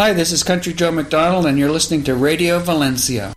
Hi, this is Country Joe McDonald, and you're listening to Radio Valencia.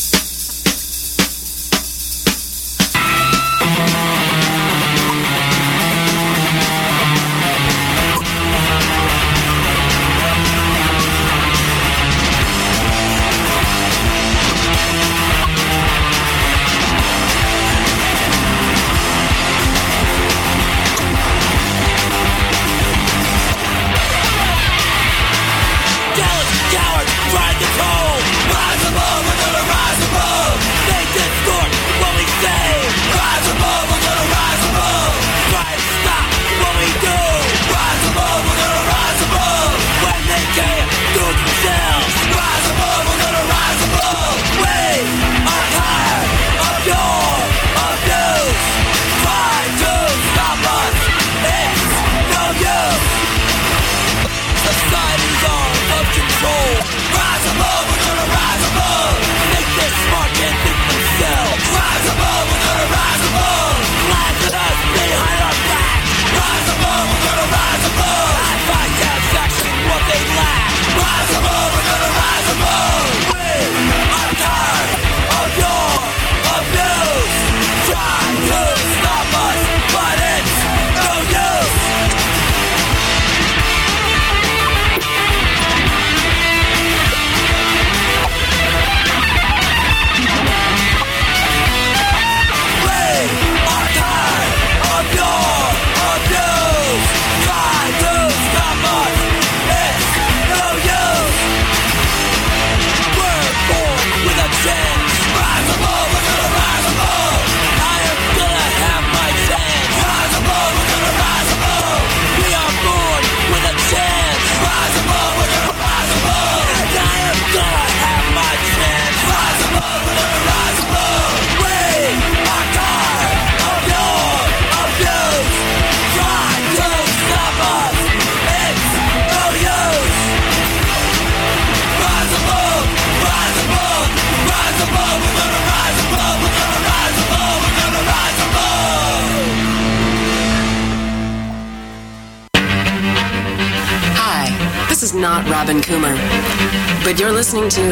Not Robin Coomer, but you're listening to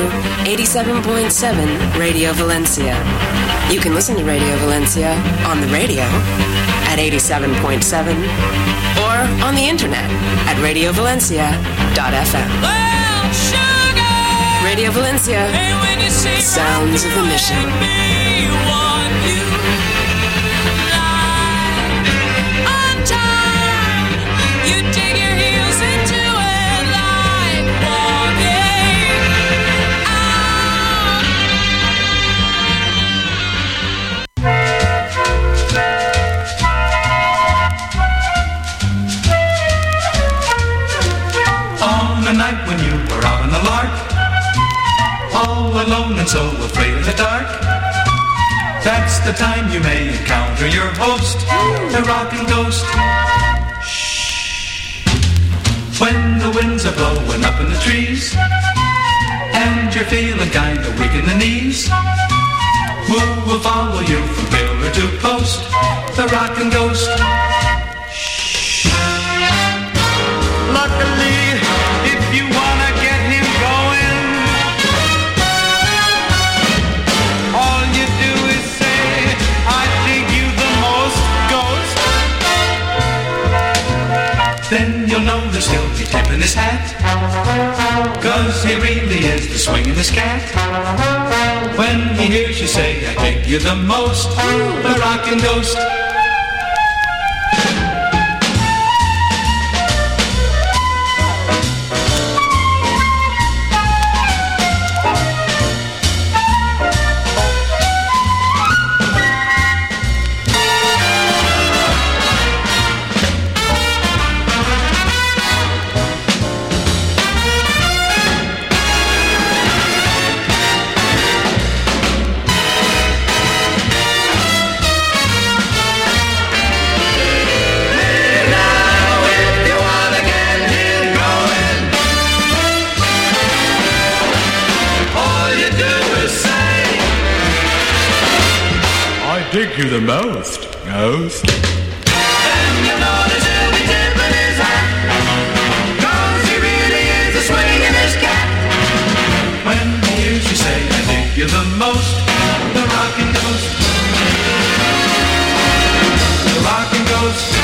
87.7 Radio Valencia. You can listen to Radio Valencia on the radio at 87.7 or on the internet at radiovalencia.fm. Well, sugar, Radio Valencia, hey, when you see sounds of the mission. Alone and so afraid of the dark, that's the time you may encounter your host, the rockin' ghost. Shh. When the winds are blowing up in the trees and you're feeling kinda weak in the knees, who will follow you from pillar to post, the rockin' ghost. Shh. Luckily, if you wanna get him going, then you'll know that he'll be tipping his hat, 'cause he really is the swingin'est cat. When he hears you say, I dig you the most, the rockin' ghost. Dig you the most, ghost. Then you notice he'll be tipping his hat, 'cause he really is a swingin'est cat. you the most. The Rockin' Ghost. The Rockin' Ghost.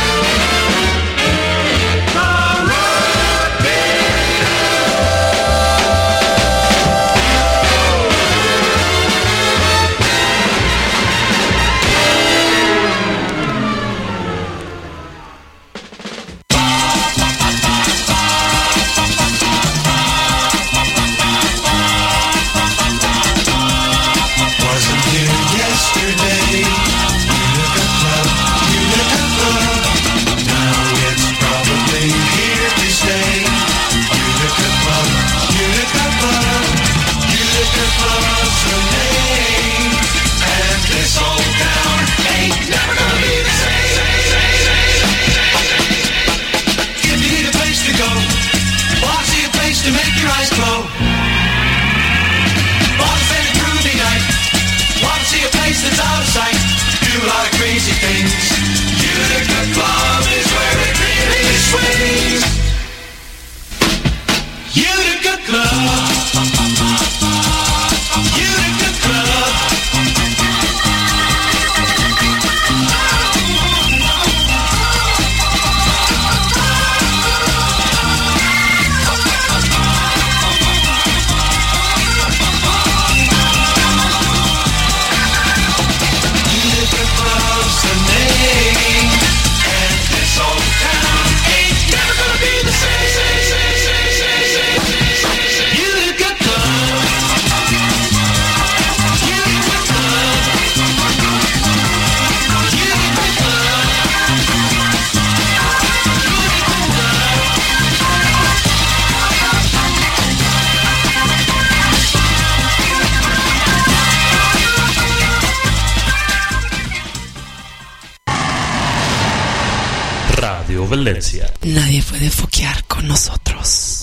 Valencia. Nadie puede foquear con nosotros.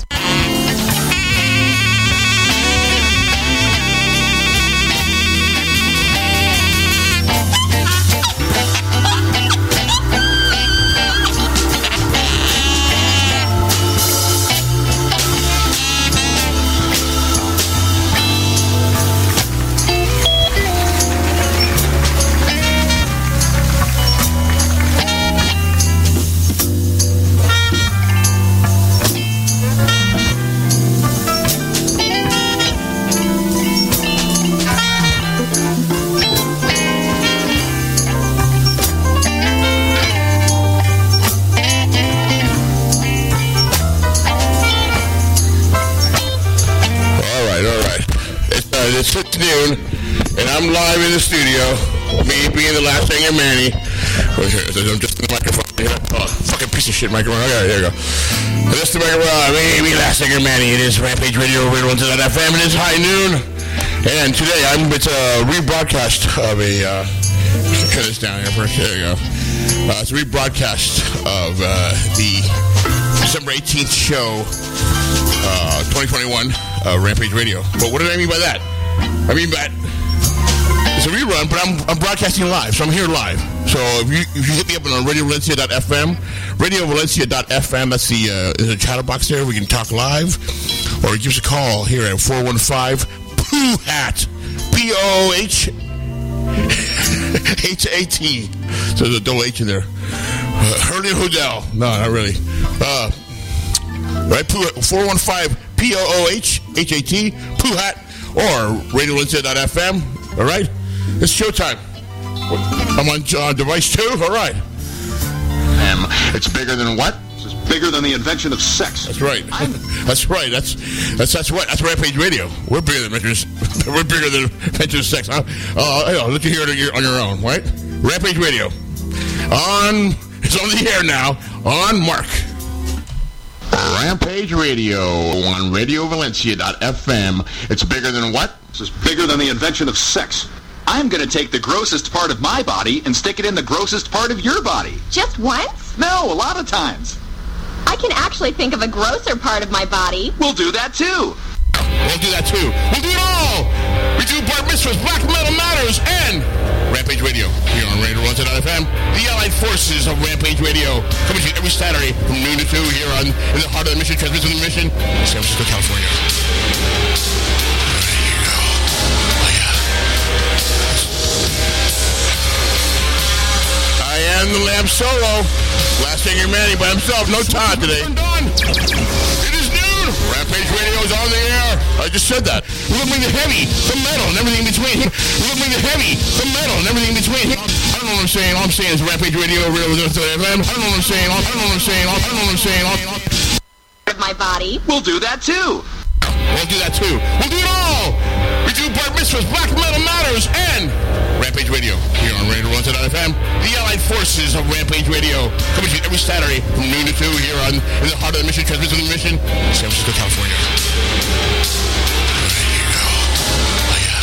It's noon, and I'm live in the studio. Me being the last singer, Manny. I'm just in the microphone. Oh, fucking piece of shit microphone. Okay, there you go. This is the microphone. Me being the last singer, Manny. It is Rampage Radio, Radio1.FM. It is high noon, and today it's a rebroadcast of a. Cut this down here first. There you go. It's a rebroadcast of the December 18th show, 2021, Rampage Radio. But what did I mean by that? I mean by it's a rerun, but I'm broadcasting live, so I'm here live. So if you hit me up on RadioValencia.fm, RadioValencia.fm, that's there's a chat box there. We can talk live, or give us a call here at 415-POOHAT, POOHAT. So there's a double H in there. Hurley Hodel. No, not really. Right, 415-POOHAT, POOHAT, or RadioValencia.fm. All right, it's showtime. I'm on device 2. All right. It's bigger than what? It's bigger than the invention of sex. That's right. That's right. That's what. That's Rampage Radio. We're bigger than inventors. We're bigger than invention of sex. Let you hear it on your own, right? Rampage Radio. It's on the air now. On Mark. Rampage Radio on RadioValencia.fm. It's bigger than what? It's bigger than the invention of sex. I'm going to take the grossest part of my body and stick it in the grossest part of your body. Just once? No, a lot of times. I can actually think of a grosser part of my body. We'll do that too. We'll do that too. We'll do it all. We do bar mitzvahs, Black Metal Matters, and Rampage Radio here on Radio1.FM. The Allied Forces of Rampage Radio coming to you every Saturday from noon to 2 here in the heart of the mission, transmitting the mission, San Francisco, California. There you go. Oh, yeah. am the Lamb Solo. Last Angry Manny by himself. No Todd today. It is noon. Rampage Radio is on the air. I just said that. Look at the heavy, the metal, and everything in between. Look at the heavy, the metal, and everything in between. I don't know what I'm saying. All I'm saying is Rampage Radio. I don't know what I'm saying. I don't know what I'm saying. I don't know what I'm saying. Of my body. We'll do that too. We'll do that too. We'll do it all. We do Bar Mitzvahs, Black Metal Matters, and Rampage Radio here on Radio1.FM. The Allied Forces of Rampage Radio coming to you every Saturday from noon to 2 here in the heart of the mission, transmitting the mission, San Francisco, California. There you go. Oh, yeah.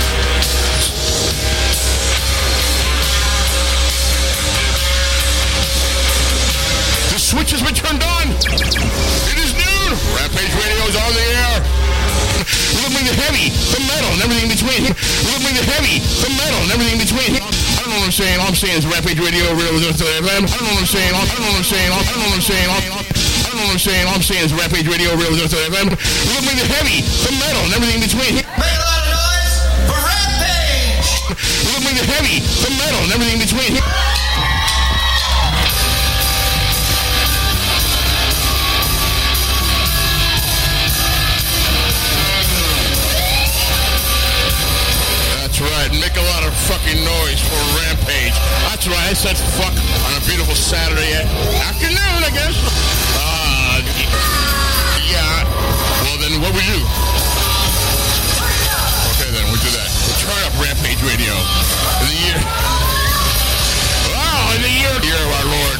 The switch has been turned on. It is noon. Rampage Radio is on the air. Look at the heavy, the metal, and everything in between. Look at the heavy, the metal, and everything in between. I don't know what I'm saying. All I'm saying is Rampage Radio. I don't know what I'm saying. I don't know what I'm saying. I don't know what I'm saying. I don't know what I'm saying. All I'm saying is Rampage Radio. Look at the heavy, the metal, and everything in between. Make a lot of noise for Rampage! Look at the heavy, the metal, and everything in between. Right, make a lot of fucking noise for Rampage. That's right, I said fuck on a beautiful Saturday afternoon, I guess. Yeah. Well, then what we do? Okay, then we'll do that. We'll turn up Rampage Radio. In the year... Oh, in the year of our Lord.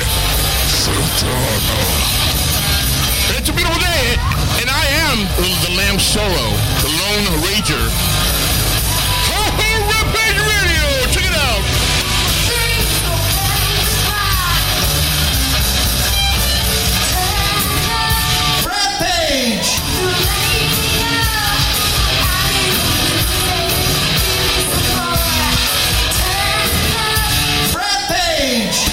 It's a beautiful day, and I am the Lamb Solo, the Lone Ranger. Rampage Radio! Check it out! Rampage! Rampage!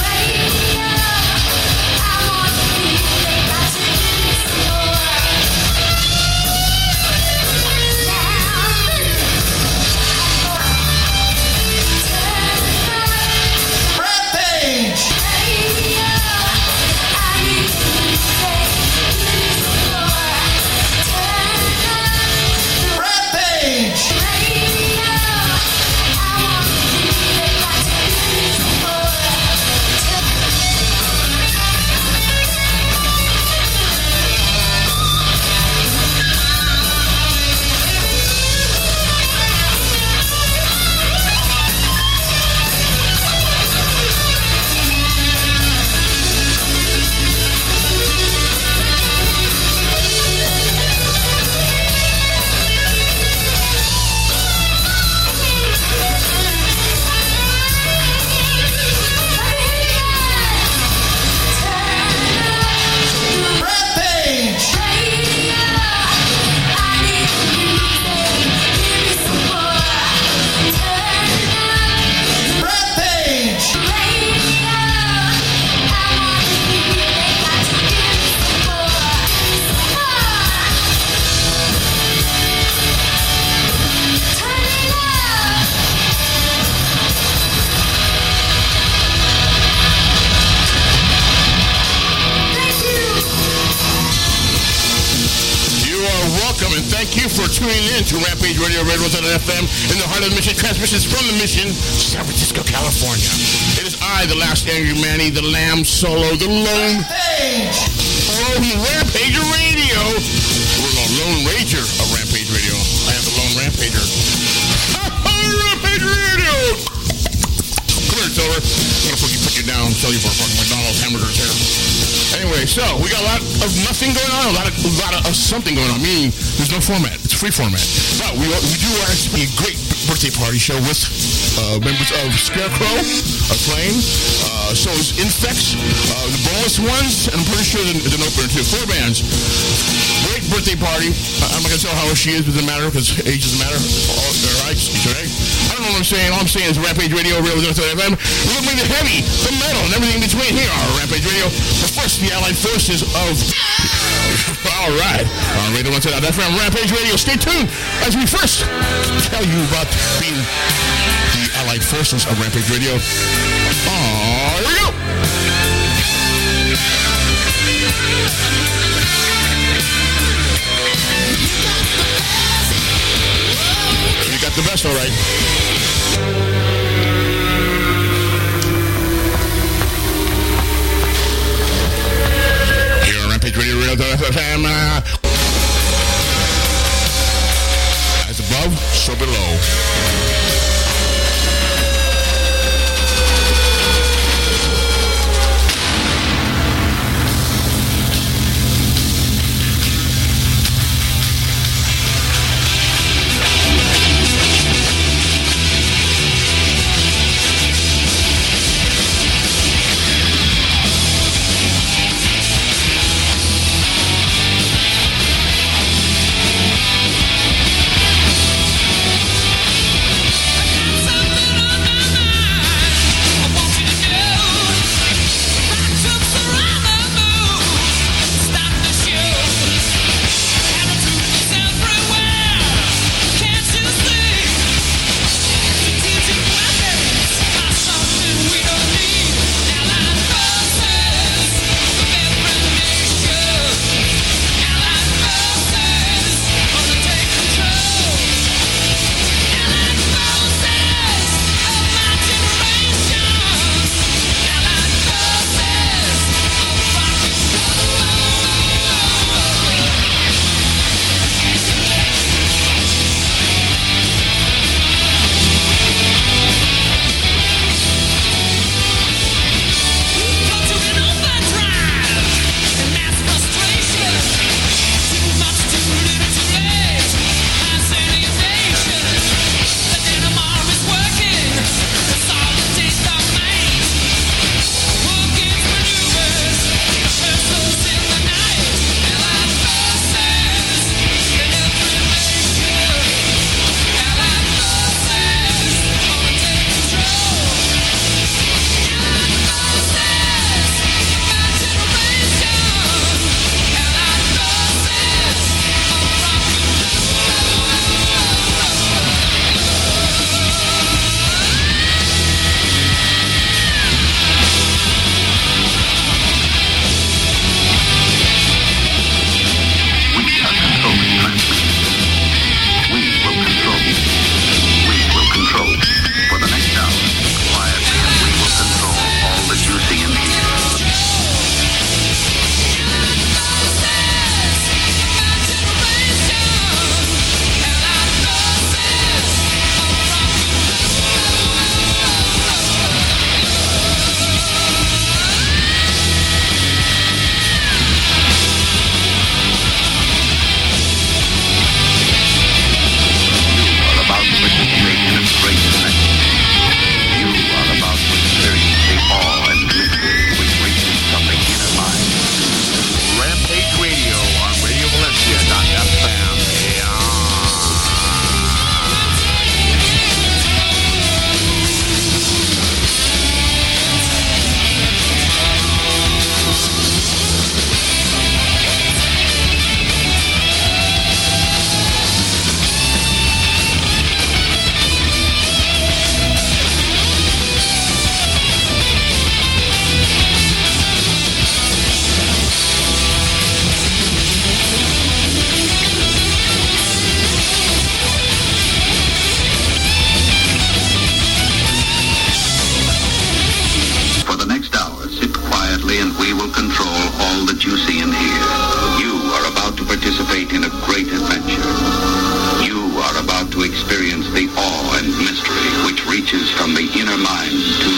Tuning in to Rampage Radio, Radio1.FM, in the heart of the mission, transmissions from the mission, San Francisco, California. It is I, the last Angry Manny, the Lamb Solo, the Lone Rampage Radio. We're the Lone Ranger of Rampage Radio. I am the Lone Rampager. Rampage Radio! Come here, Silver. I'm gonna fucking put you down, sell you for fucking McDonald's hamburgers here. Anyway, so we got a lot of nothing going on, a lot of something going on. Meaning, there's no format. It's free format. But we do actually a great birthday party show with members of Scarecrow, Flame, so is Infex, the Boneless Ones, and I'm pretty sure the opener too. 4 bands. Great birthday party. I'm not gonna tell how old she is, but it doesn't matter because age doesn't matter. All right, right? I don't know what I'm saying. All I'm saying is Rampage Radio, Radio1.FM. We're looking at the heavy, the metal, and everything in between here on Rampage Radio. But first, the Allied Forces of... All right. On Radio1.FM, Rampage Radio. Stay tuned as we first tell you about being the Allied Forces of Rampage Radio. Oh, You got the best, all right. Here on Rampage Radio, Real.fm. As above, so below.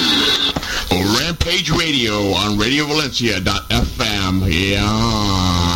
Rampage Radio on RadioValencia.fm. Yeah.